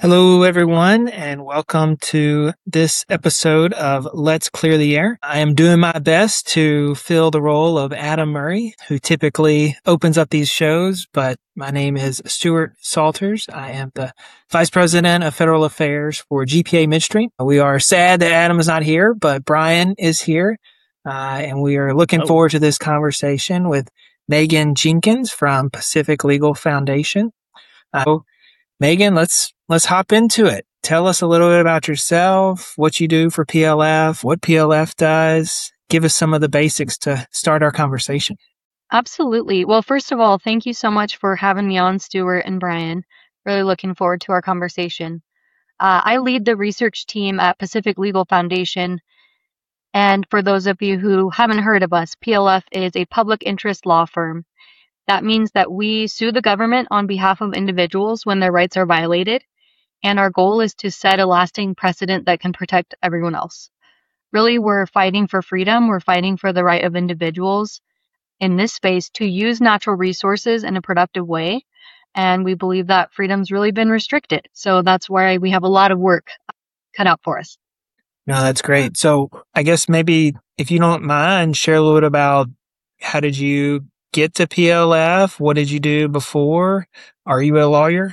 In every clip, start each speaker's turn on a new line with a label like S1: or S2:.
S1: Hello, everyone, and welcome to this episode of Let's Clear the Air. I am doing my best to fill the role of Adam Murray, who typically opens up these shows, but my name is Stuart Salters. I am the Vice President of Federal Affairs for GPA Midstream. We are sad that Adam is not here, but Brian is here, and we are looking forward to this conversation with Megan Jenkins from Pacific Legal Foundation. Megan, let's hop into it. Tell us a little bit about yourself, what you do for PLF, what PLF does. Give us some of the basics to start our conversation.
S2: Absolutely. Well, first of all, thank you so much for having me on, Stuart and Brian. Really looking forward to our conversation. I lead the research team at Pacific Legal Foundation. And for those of you who haven't heard of us, PLF is a public interest law firm. That means that we sue the government on behalf of individuals when their rights are violated. And our goal is to set a lasting precedent that can protect everyone else. Really, we're fighting for freedom. We're fighting for the right of individuals in this space to use natural resources in a productive way. And we believe that freedom's really been restricted. So that's why we have a lot of work cut out for us.
S1: No, that's great. So I guess maybe if you don't mind, share a little bit about how did you get to PLF? What did you do before? Are you a lawyer?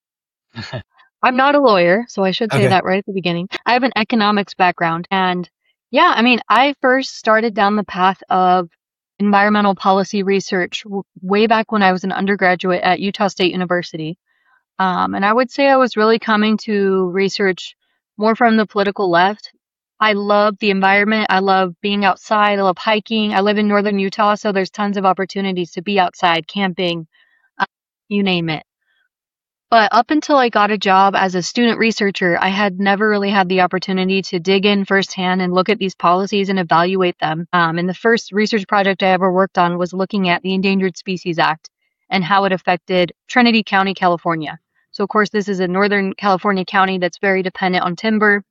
S2: I'm not a lawyer, so I should say that right at the beginning. I have an economics background. And I first started down the path of environmental policy research way back when I was an undergraduate at Utah State University. And I would say I was really coming to research more from the political left. I love the environment. I love being outside. I love hiking. I live in northern Utah, so there's tons of opportunities to be outside, camping, you name it. But up until I got a job as a student researcher, I had never really had the opportunity to dig in firsthand and look at these policies and evaluate them. And the first research project I ever worked on was looking at the Endangered Species Act and how it affected Trinity County, California. So, of course, this is a Northern California county that's very dependent on timber.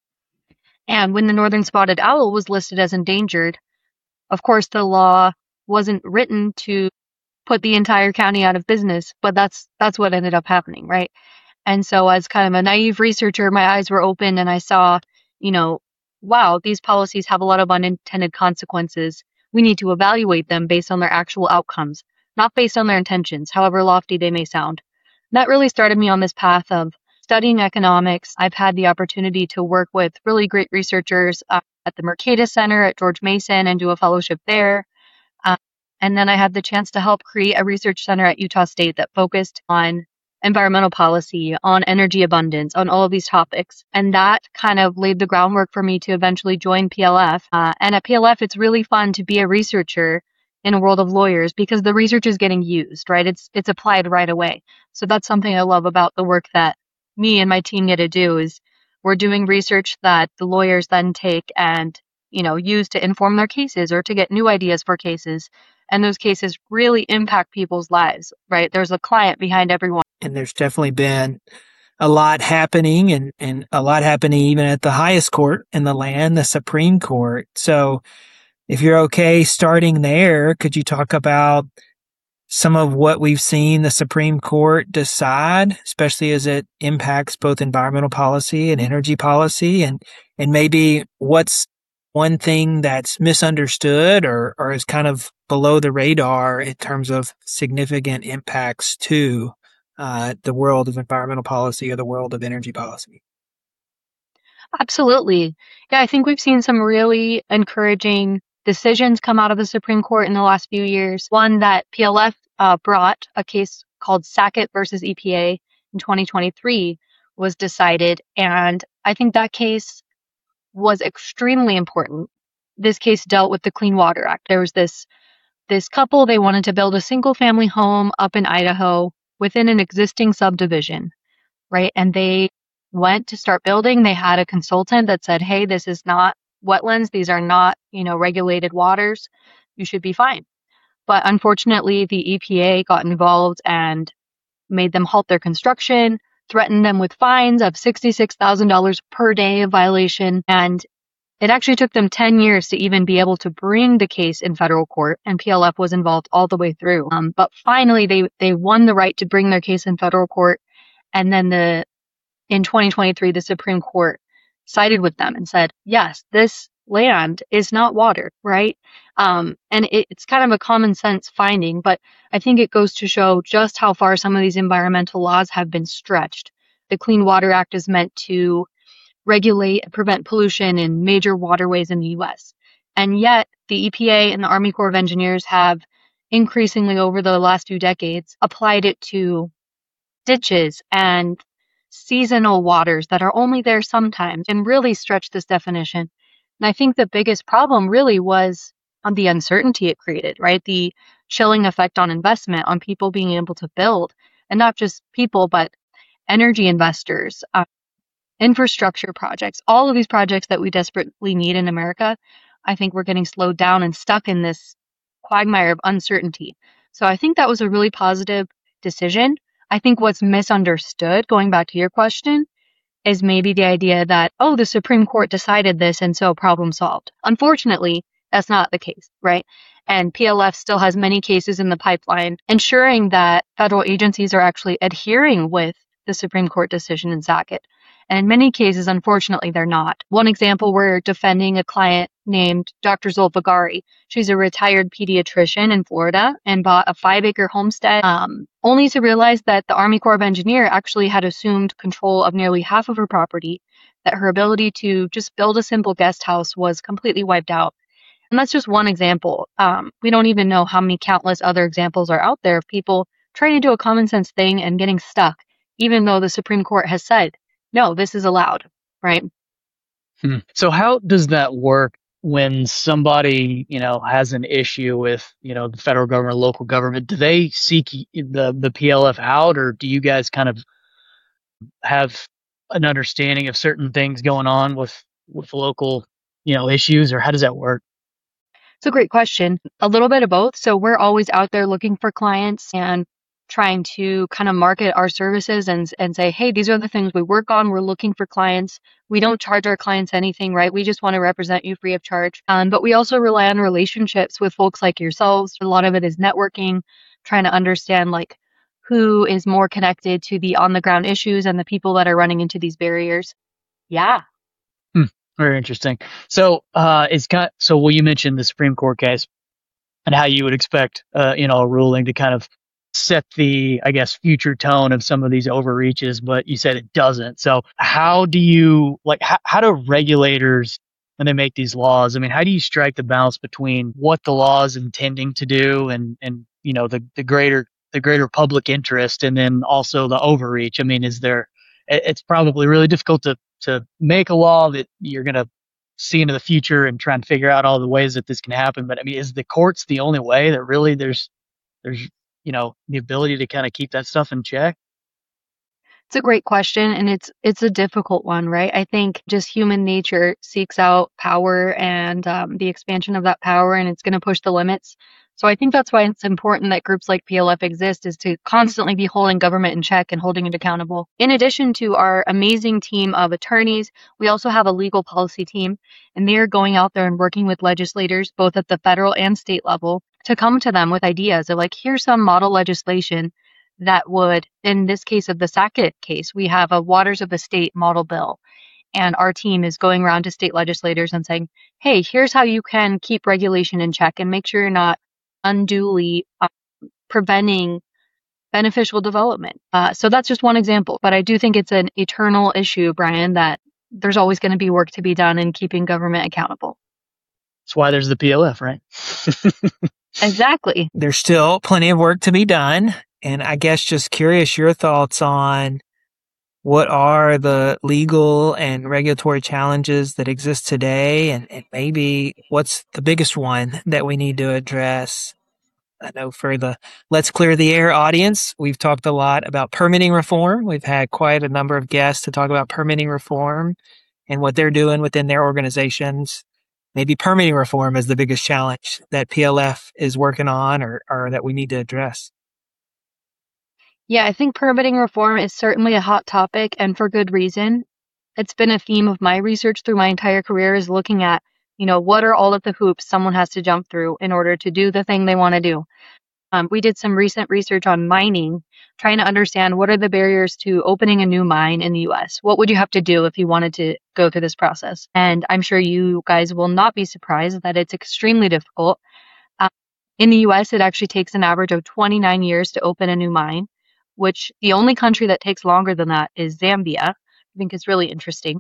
S2: And when the northern spotted owl was listed as endangered, of course, the law wasn't written to put the entire county out of business, but that's what ended up happening, right? And so as kind of a naive researcher, my eyes were open and I saw, wow, these policies have a lot of unintended consequences. We need to evaluate them based on their actual outcomes, not based on their intentions, however lofty they may sound. That really started me on this path of studying economics. I've had the opportunity to work with really great researchers at the Mercatus Center at George Mason and do a fellowship there. And then I had the chance to help create a research center at Utah State that focused on environmental policy, on energy abundance, on all of these topics. And that kind of laid the groundwork for me to eventually join PLF. And at PLF, it's really fun to be a researcher in a world of lawyers because the research is getting used, right? It's applied right away. So that's something I love about the work that me and my team get to do is we're doing research that the lawyers then take and, use to inform their cases or to get new ideas for cases. And those cases really impact people's lives, right? There's a client behind everyone.
S1: And there's definitely been a lot happening and a lot happening even at the highest court in the land, the Supreme Court. So if you're okay starting there, could you talk about some of what we've seen the Supreme Court decide, especially as it impacts both environmental policy and energy policy, and maybe what's one thing that's misunderstood or is kind of below the radar in terms of significant impacts to the world of environmental policy or the world of energy policy?
S2: Absolutely. Yeah, I think we've seen some really encouraging decisions come out of the Supreme Court in the last few years. One that PLF brought, a case called Sackett versus EPA in 2023, was decided. And I think that case was extremely important. This case dealt with the Clean Water Act. There was this couple, they wanted to build a single family home up in Idaho within an existing subdivision, right? And they went to start building. They had a consultant that said, hey, this is not wetlands. These are not, regulated waters. You should be fine. But unfortunately, the EPA got involved and made them halt their construction, threatened them with fines of $66,000 per day of violation. And it actually took them 10 years to even be able to bring the case in federal court, and PLF was involved all the way through. But finally, they won the right to bring their case in federal court. And then the in 2023, the Supreme Court sided with them and said, yes, this land is not water, right? And it's kind of a common sense finding, but I think it goes to show just how far some of these environmental laws have been stretched. The Clean Water Act is meant to regulate and prevent pollution in major waterways in the US. And yet the EPA and the Army Corps of Engineers have increasingly over the last few decades applied it to ditches and seasonal waters that are only there sometimes and really stretched this definition. And I think the biggest problem really was on the uncertainty it created, right? The chilling effect on investment, on people being able to build, and not just people, but energy investors, infrastructure projects, all of these projects that we desperately need in America. I think we're getting slowed down and stuck in this quagmire of uncertainty. So I think that was a really positive decision. I think what's misunderstood, going back to your question, is maybe the idea that, oh, the Supreme Court decided this and so problem solved. Unfortunately, that's not the case, right? And PLF still has many cases in the pipeline, ensuring that federal agencies are actually adhering with the Supreme Court decision in Sackett. And in many cases, unfortunately, they're not. One example, we're defending a client named Dr. Zulfagari. She's a retired pediatrician in Florida and bought a 5-acre homestead, only to realize that the Army Corps of Engineers actually had assumed control of nearly half of her property, that her ability to just build a simple guest house was completely wiped out. And that's just one example. We don't even know how many countless other examples are out there of people trying to do a common sense thing and getting stuck, even though the Supreme Court has said, no, this is allowed, right?
S3: So how does that work when somebody, has an issue with, the federal government, local government? Do they seek the PLF out, or do you guys kind of have an understanding of certain things going on with local, issues, or how does that work?
S2: It's a great question. A little bit of both. So we're always out there looking for clients and trying to kind of market our services and say, hey, these are the things we work on. We're looking for clients. We don't charge our clients anything, right? We just want to represent you free of charge. But we also rely on relationships with folks like yourselves. A lot of it is networking, trying to understand like who is more connected to the on the ground issues and the people that are running into these barriers. Yeah.
S3: Very interesting. So, you mentioned the Supreme Court case and how you would expect, a ruling to kind of set the, I guess, future tone of some of these overreaches, but you said it doesn't. So how do you, how do regulators, when they make these laws, how do you strike the balance between what the law is intending to do and the greater public interest, and then also the overreach? It's probably really difficult to make a law that you're going to see into the future and try and figure out all the ways that this can happen. But is the courts the only way that really there's the ability to kind of keep that stuff in check?
S2: It's a great question, and it's a difficult one, right? I think just human nature seeks out power and the expansion of that power, and it's going to push the limits. So I think that's why it's important that groups like PLF exist, is to constantly be holding government in check and holding it accountable. In addition to our amazing team of attorneys, we also have a legal policy team, and they're going out there and working with legislators, both at the federal and state level, to come to them with ideas of here's some model legislation that would, in this case of the Sackett case, we have a Waters of the State model bill. And our team is going around to state legislators and saying, hey, here's how you can keep regulation in check and make sure you're not unduly preventing beneficial development. So that's just one example. But I do think it's an eternal issue, Brian, that there's always going to be work to be done in keeping government accountable.
S3: That's why there's the PLF, right?
S2: Exactly.
S1: There's still plenty of work to be done. And I guess just curious your thoughts on what are the legal and regulatory challenges that exist today, and maybe what's the biggest one that we need to address? I know for the Let's Clear the Air audience, we've talked a lot about permitting reform. We've had quite a number of guests to talk about permitting reform and what they're doing within their organizations. Maybe permitting reform is the biggest challenge that PLF is working on or that we need to address.
S2: Yeah, I think permitting reform is certainly a hot topic, and for good reason. It's been a theme of my research through my entire career, is looking at, what are all of the hoops someone has to jump through in order to do the thing they want to do. We did some recent research on mining trying to understand what are the barriers to opening a new mine in the US. What would you have to do if you wanted to go through this process? And I'm sure you guys will not be surprised that it's extremely difficult. In the US, it actually takes an average of 29 years to open a new mine, which the only country that takes longer than that is Zambia. I think is really interesting.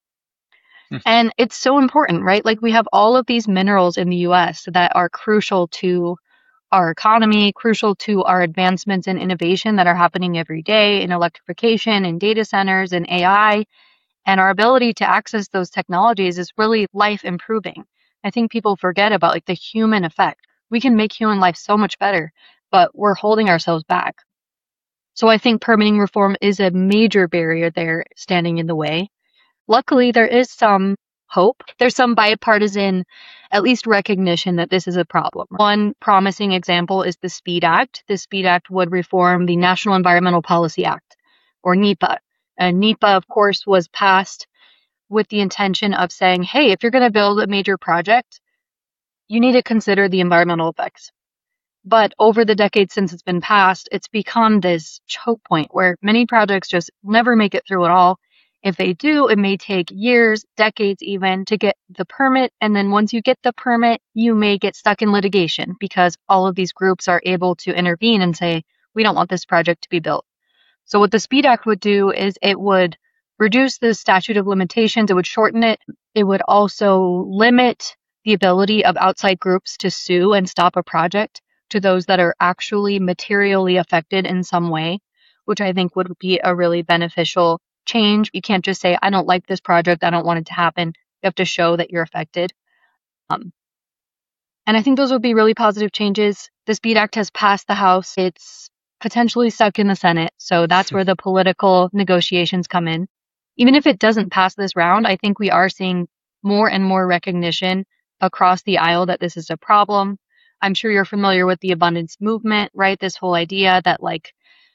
S2: And it's so important, right? Like we have all of these minerals in the US that are crucial to our economy, crucial to our advancements in innovation that are happening every day in electrification, in data centers, and AI. And our ability to access those technologies is really life improving. I think people forget about like the human effect. We can make human life so much better, but we're holding ourselves back. So I think permitting reform is a major barrier there standing in the way. Luckily, there is some hope. There's some bipartisan, at least recognition that this is a problem. One promising example is the SPEED Act. The SPEED Act would reform the National Environmental Policy Act, or NEPA. And NEPA, of course, was passed with the intention of saying, hey, if you're going to build a major project, you need to consider the environmental effects. But over the decades since it's been passed, it's become this choke point where many projects just never make it through at all. If they do, it may take years, decades even, to get the permit. And then once you get the permit, you may get stuck in litigation because all of these groups are able to intervene and say, we don't want this project to be built. So what the SPEED Act would do is it would reduce the statute of limitations. It would shorten it. It would also limit the ability of outside groups to sue and stop a project to those that are actually materially affected in some way, which I think would be a really beneficial change. You can't just say, I don't like this project, I don't want it to happen. You have to show that you're affected. And I think those would be really positive changes. The SPEED Act has passed the House. It's potentially stuck in the Senate. So that's where the political negotiations come in. Even if it doesn't pass this round, I think we are seeing more and more recognition across the aisle that this is a problem. I'm sure you're familiar with the abundance movement, right? This whole idea that like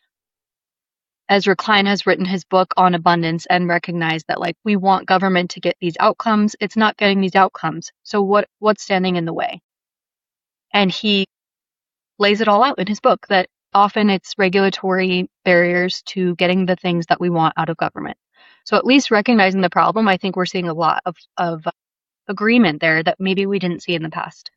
S2: Ezra Klein has written his book on abundance and recognized that like we want government to get these outcomes. It's not getting these outcomes. So what's standing in the way? And he lays it all out in his book that often it's regulatory barriers to getting the things that we want out of government. So at least recognizing the problem, I think we're seeing a lot of agreement there that maybe we didn't see in the past.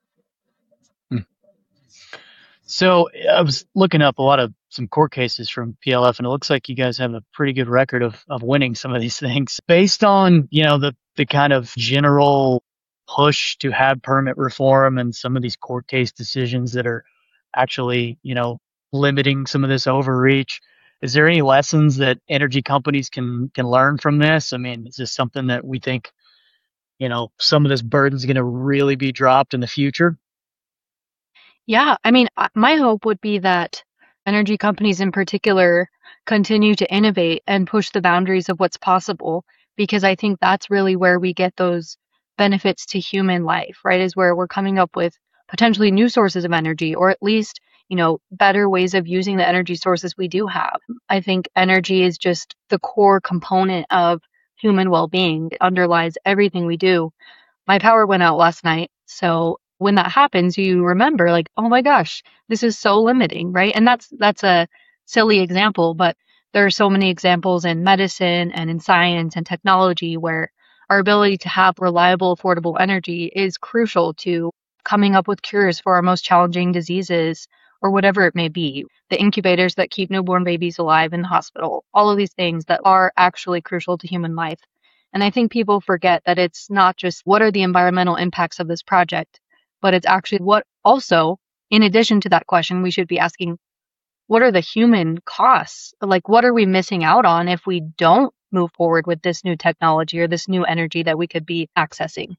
S3: So I was looking up some court cases from PLF, and it looks like you guys have a pretty good record of winning some of these things based on, the kind of general push to have permit reform and some of these court case decisions that are actually, limiting some of this overreach. Is there any lessons that energy companies can learn from this? I mean, is this something that we think, some of this burden is going to really be dropped in the future?
S2: Yeah, I mean, my hope would be that energy companies in particular continue to innovate and push the boundaries of what's possible, because I think that's really where we get those benefits to human life, right? Is where we're coming up with potentially new sources of energy, or at least, better ways of using the energy sources we do have. I think energy is just the core component of human well-being. It underlies everything we do. My power went out last night, so when that happens, you remember like, oh my gosh, this is so limiting, right? And that's a silly example, but there are so many examples in medicine and in science and technology where our ability to have reliable, affordable energy is crucial to coming up with cures for our most challenging diseases or whatever it may be. The incubators that keep newborn babies alive in the hospital, all of these things that are actually crucial to human life. And I think people forget that it's not just what are the environmental impacts of this project, but it's actually what also, in addition to that question, we should be asking, what are the human costs? Like, what are we missing out on if we don't move forward with this new technology or this new energy that we could be accessing?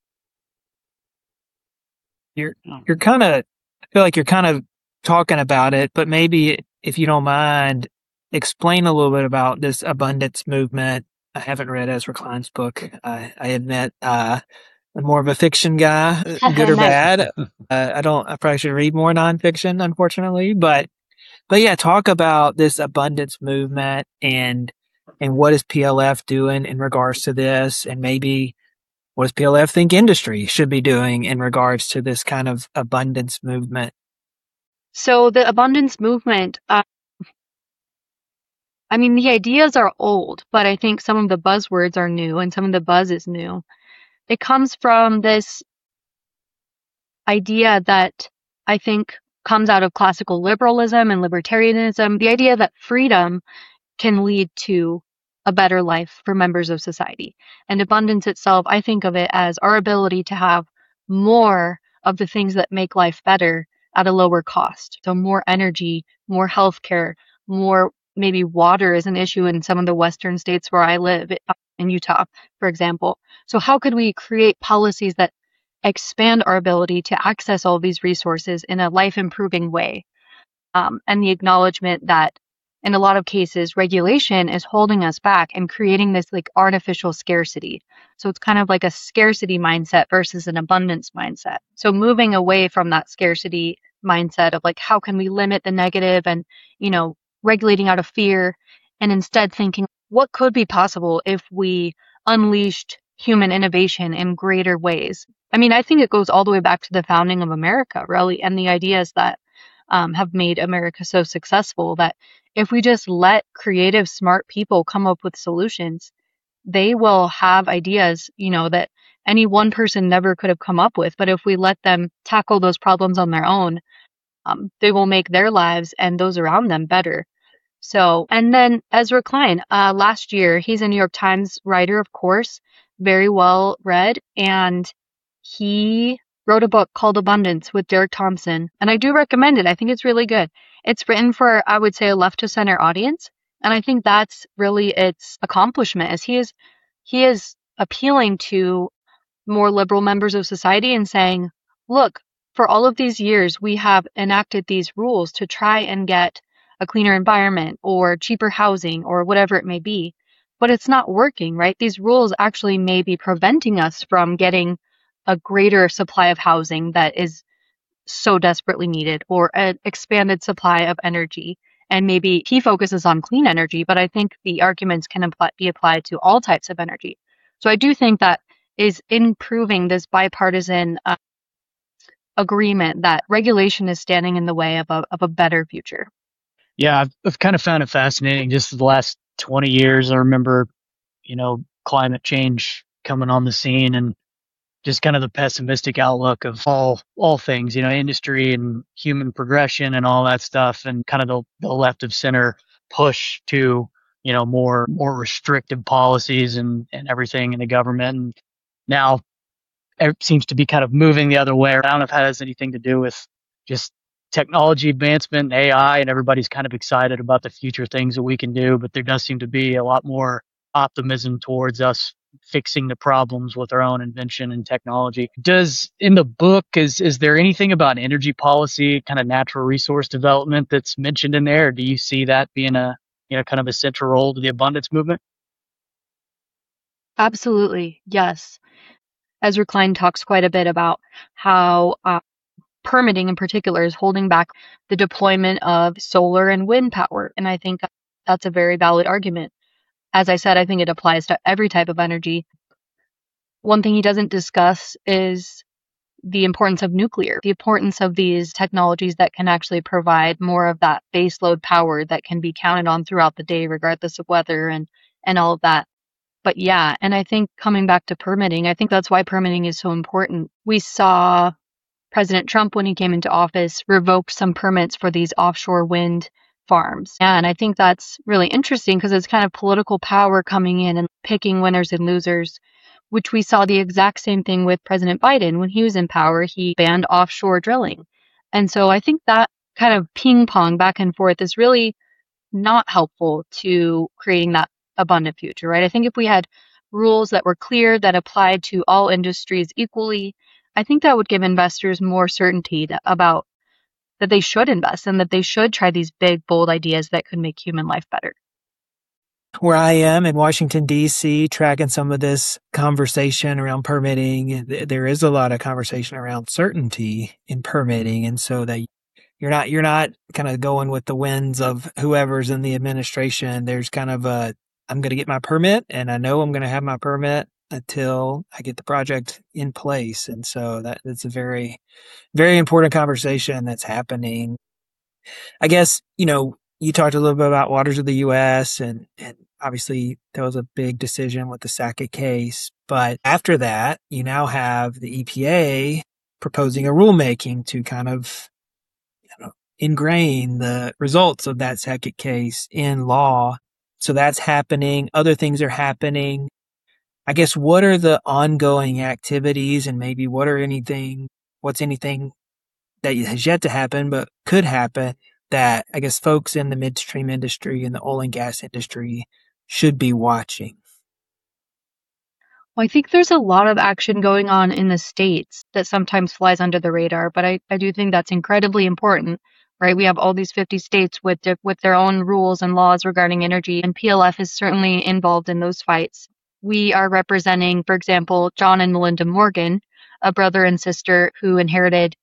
S1: You're kind of, I feel like you're kind of talking about it, but maybe if you don't mind, explain a little bit about this abundance movement. I haven't read Ezra Klein's book. I admit, I'm more of a fiction guy, good or bad. I probably should read more nonfiction, unfortunately, but yeah, talk about this abundance movement and what is PLF doing in regards to this, and maybe what does PLF think industry should be doing in regards to this kind of abundance movement?
S2: So the abundance movement, I mean, the ideas are old, but I think some of the buzzwords are new and some of the buzz is new. It comes from this idea that I think comes out of classical liberalism and libertarianism, the idea that freedom can lead to a better life for members of society. And abundance itself, I think of it as our ability to have more of the things that make life better at a lower cost. So more energy, more healthcare, more maybe water is an issue in some of the Western states where I live, in Utah, for example. So how could we create policies that expand our ability to access all these resources in a life improving way? And the acknowledgement that in a lot of cases, regulation is holding us back and creating this like artificial scarcity. So it's kind of like a scarcity mindset versus an abundance mindset. So moving away from that scarcity mindset of like, how can we limit the negative and, regulating out of fear, and instead thinking, what could be possible if we unleashed human innovation in greater ways? I mean, I think it goes all the way back to the founding of America, really, and the ideas that have made America so successful that if we just let creative, smart people come up with solutions, they will have ideas, that any one person never could have come up with. But if we let them tackle those problems on their own, they will make their lives and those around them better. So, and then Ezra Klein, last year, he's a New York Times writer, of course, very well read, and he wrote a book called Abundance with Derek Thompson, and I do recommend it. I think it's really good. It's written for, I would say, a left to center audience, and I think that's really its accomplishment, as he is appealing to more liberal members of society and saying, look, for all of these years, we have enacted these rules to try and get a cleaner environment or cheaper housing or whatever it may be, but it's not working, right? These rules actually may be preventing us from getting a greater supply of housing that is so desperately needed, or an expanded supply of energy. And maybe he focuses on clean energy, but I think the arguments can be applied to all types of energy. So I do think that is improving this bipartisan agreement that regulation is standing in the way of a better future.
S3: Yeah, I've kind of found it fascinating. Just the last 20 years, I remember, climate change coming on the scene and just kind of the pessimistic outlook of all things, industry and human progression and all that stuff, and kind of the left of center push to, more restrictive policies and everything in the government. And now it seems to be kind of moving the other way. I don't know if that has anything to do with just technology advancement and AI, and everybody's kind of excited about the future things that we can do, but there does seem to be a lot more optimism towards us fixing the problems with our own invention and technology. In the book, is there anything about energy policy, kind of natural resource development that's mentioned in there? Or do you see that being a, kind of a central role to the abundance movement?
S2: Absolutely, yes. Ezra Klein talks quite a bit about how permitting in particular is holding back the deployment of solar and wind power. And I think that's a very valid argument. As I said, I think it applies to every type of energy. One thing he doesn't discuss is the importance of nuclear, the importance of these technologies that can actually provide more of that baseload power that can be counted on throughout the day, regardless of weather and all of that. But yeah, and I think coming back to permitting, I think that's why permitting is so important. We saw President Trump, when he came into office, revoked some permits for these offshore wind farms. And I think that's really interesting because it's kind of political power coming in and picking winners and losers, which we saw the exact same thing with President Biden. When he was in power, he banned offshore drilling. And so I think that kind of ping pong back and forth is really not helpful to creating that abundant future, right? I think if we had rules that were clear, that applied to all industries equally, I think that would give investors more certainty about that they should invest and that they should try these big, bold ideas that could make human life better.
S1: Where I am in Washington, D.C., tracking some of this conversation around permitting, there is a lot of conversation around certainty in permitting. And so that you're not kind of going with the winds of whoever's in the administration. There's kind of I'm going to get my permit, and I know I'm going to have my permit until I get the project in place. And so that's a very, very important conversation that's happening. I guess, you talked a little bit about waters of the U.S. and obviously there was a big decision with the Sackett case. But after that, you now have the EPA proposing a rulemaking to kind of ingrain the results of that Sackett case in law. So that's happening. Other things are happening. I guess what are the ongoing activities and maybe what's anything that has yet to happen but could happen that I guess folks in the midstream industry and the oil and gas industry should be watching?
S2: Well, I think there's a lot of action going on in the states that sometimes flies under the radar, but I do think that's incredibly important, right? We have all these 50 states with their own rules and laws regarding energy, and PLF is certainly involved in those fights. We are representing, for example, John and Melinda Morgan, a brother and sister who inherited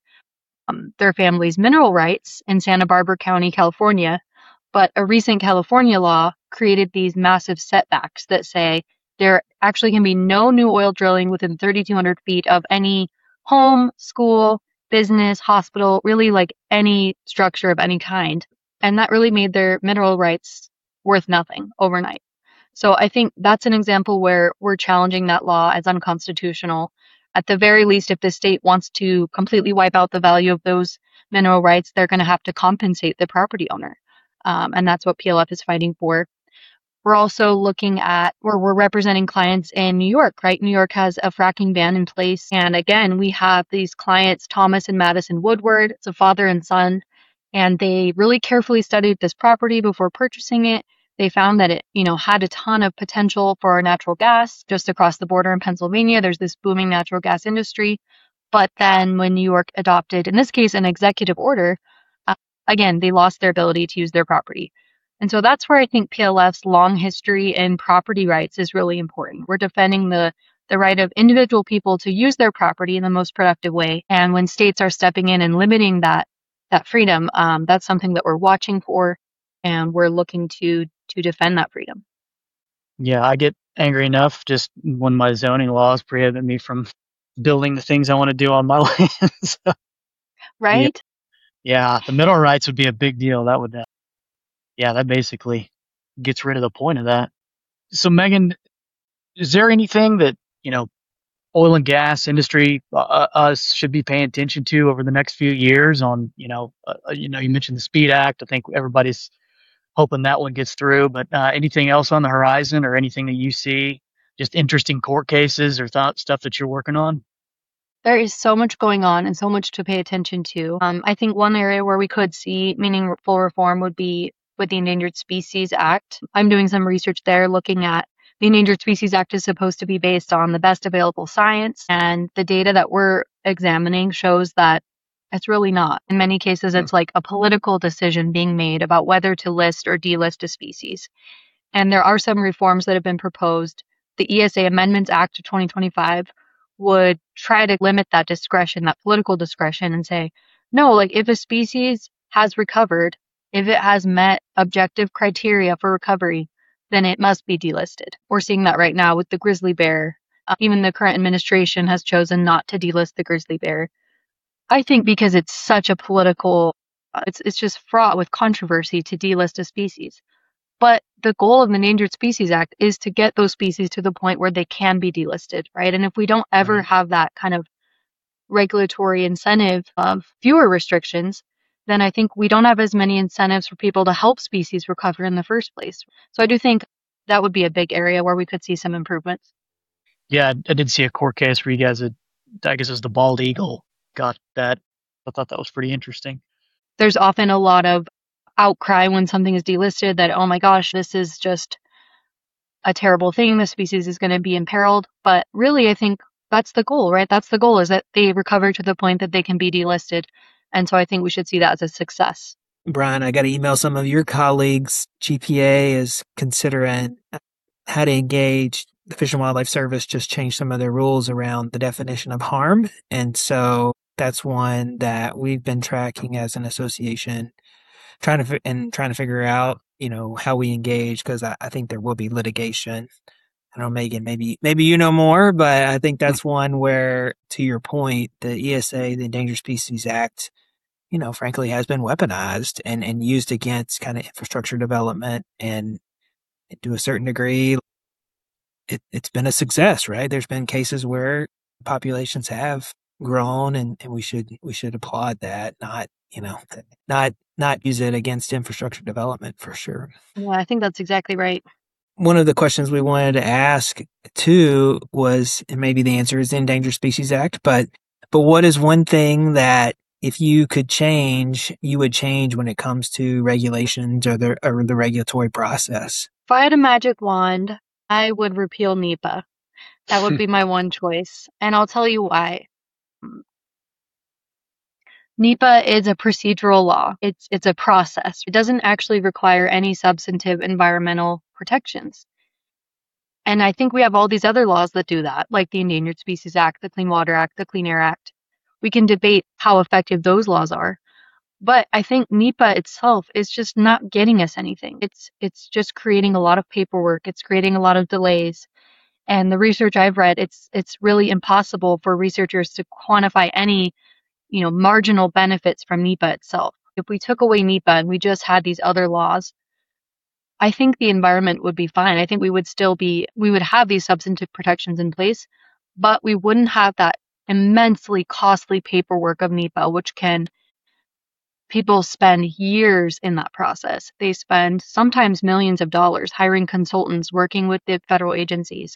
S2: their family's mineral rights in Santa Barbara County, California. But a recent California law created these massive setbacks that say there actually can be no new oil drilling within 3,200 feet of any home, school, business, hospital, really like any structure of any kind. And that really made their mineral rights worth nothing overnight. So I think that's an example where we're challenging that law as unconstitutional. At the very least, if the state wants to completely wipe out the value of those mineral rights, they're going to have to compensate the property owner. And that's what PLF is fighting for. We're also looking at where we're representing clients in New York, right? New York has a fracking ban in place. And again, we have these clients, Thomas and Madison Woodward. It's a father and son. And they really carefully studied this property before purchasing it. They found that it, had a ton of potential for natural gas just across the border in Pennsylvania. There's this booming natural gas industry. But then when New York adopted, in this case, an executive order, again, they lost their ability to use their property. And so that's where I think PLF's long history in property rights is really important. We're defending the right of individual people to use their property in the most productive way. And when states are stepping in and limiting that freedom, that's something that we're watching for, and we're looking to defend that freedom.
S3: Yeah, I get angry enough just when my zoning laws prohibit me from building the things I want to do on my land. So,
S2: right?
S3: Yeah, the mineral rights would be a big deal. That would, that basically gets rid of the point of that. So, Megan, is there anything that, oil and gas industry us should be paying attention to over the next few years on, you mentioned the SPEED Act. I think everybody's hoping that one gets through, but anything else on the horizon or anything that you see, just interesting court cases or stuff that you're working on?
S2: There is so much going on and so much to pay attention to. I think one area where we could see meaningful reform would be with the Endangered Species Act. I'm doing some research there looking at the Endangered Species Act is supposed to be based on the best available science, and the data that we're examining shows that it's really not. In many cases, it's like a political decision being made about whether to list or delist a species. And there are some reforms that have been proposed. The ESA Amendments Act of 2025 would try to limit that discretion, that political discretion, and say, no, like if a species has recovered, if it has met objective criteria for recovery, then it must be delisted. We're seeing that right now with the grizzly bear. Even the current administration has chosen not to delist the grizzly bear. I think because it's such a political, it's just fraught with controversy to delist a species. But the goal of the Endangered Species Act is to get those species to the point where they can be delisted, right? And if we don't ever have that kind of regulatory incentive of fewer restrictions, then I think we don't have as many incentives for people to help species recover in the first place. So I do think that would be a big area where we could see some improvements.
S3: Yeah, I did see a court case where you guys had, I guess it was the bald eagle, got that. I thought that was pretty interesting.
S2: There's often a lot of outcry when something is delisted that, oh my gosh, this is just a terrible thing. The species is going to be imperiled. But really, I think that's the goal, right? That's the goal, is that they recover to the point that they can be delisted. And so I think we should see that as a success.
S1: Brian, I got to email some of your colleagues. GPA is considering how to engage. The Fish and Wildlife Service just changed some of their rules around the definition of harm. And so that's one that we've been tracking as an association, trying to figure out, how we engage, because I think there will be litigation. I don't know, Megan, maybe you know more, but I think that's one where, to your point, the ESA, the Endangered Species Act, frankly has been weaponized and used against kind of infrastructure development. And to a certain degree, it's been a success, right? There's been cases where populations have grown, and we should applaud that, not use it against infrastructure development for sure.
S2: Yeah, I think that's exactly right.
S1: One of the questions we wanted to ask too was, and maybe the answer is the Endangered Species Act, but what is one thing that if you could change, you would change when it comes to regulations or the regulatory process?
S2: If I had a magic wand, I would repeal NEPA. That would be my one choice. And I'll tell you why. NEPA is a procedural law. It's a process. It doesn't actually require any substantive environmental protections. And I think we have all these other laws that do that, like the Endangered Species Act, the Clean Water Act, the Clean Air Act. We can debate how effective those laws are. But I think NEPA itself is just not getting us anything. It's just creating a lot of paperwork. It's creating a lot of delays. And the research I've read, it's really impossible for researchers to quantify any, marginal benefits from NEPA itself. If we took away NEPA and we just had these other laws, I think the environment would be fine. I think we would have these substantive protections in place, but we wouldn't have that immensely costly paperwork of NEPA, which people spend years in that process. They spend sometimes millions of dollars hiring consultants, working with the federal agencies.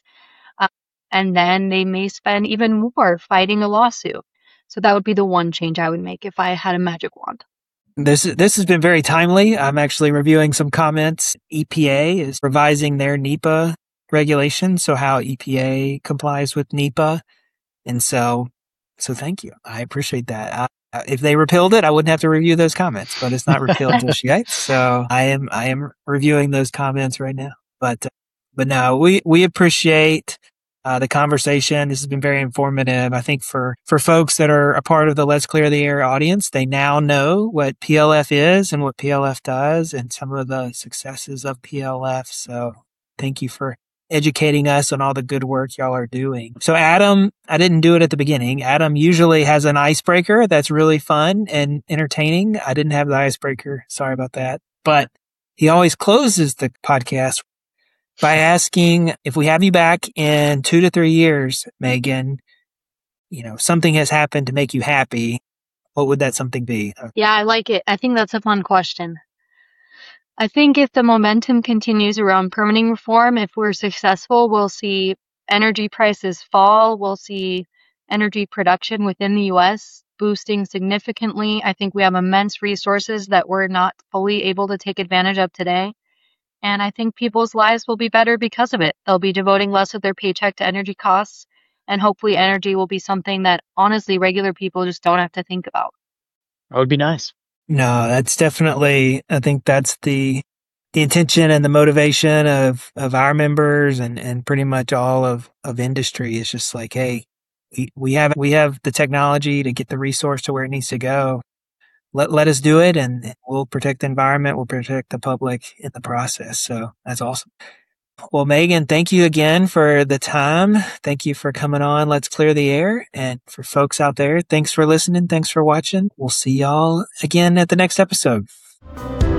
S2: And then they may spend even more fighting a lawsuit. So that would be the one change I would make if I had a magic wand.
S1: This has been very timely. I'm actually reviewing some comments. EPA is revising their NEPA regulations, so how EPA complies with NEPA. And so thank you. I appreciate that. If they repealed it, I wouldn't have to review those comments, but it's not repealed just yet. So I am reviewing those comments right now. But no, we appreciate the conversation. This has been very informative. I think for folks that are a part of the Let's Clear the Air audience, they now know what PLF is and what PLF does and some of the successes of PLF. So thank you for educating us on all the good work y'all are doing. So Adam, I didn't do it at the beginning. Adam usually has an icebreaker that's really fun and entertaining. I didn't have the icebreaker. Sorry about that. But he always closes the podcast by asking, if we have you back in 2 to 3 years, Megan, something has happened to make you happy. What would that something be?
S2: Yeah, I like it. I think that's a fun question. I think if the momentum continues around permitting reform, if we're successful, we'll see energy prices fall. We'll see energy production within the U.S. boosting significantly. I think we have immense resources that we're not fully able to take advantage of today. And I think people's lives will be better because of it. They'll be devoting less of their paycheck to energy costs. And hopefully energy will be something that honestly regular people just don't have to think about.
S3: That would be nice.
S1: No, that's definitely, I think that's the intention and the motivation of our members and pretty much all of industry. Is just like, hey, we have the technology to get the resource to where it needs to go. Let us do it, and we'll protect the environment. We'll protect the public in the process. So that's awesome. Well, Megan, thank you again for the time. Thank you for coming on Let's Clear the Air. And for folks out there, thanks for listening. Thanks for watching. We'll see y'all again at the next episode.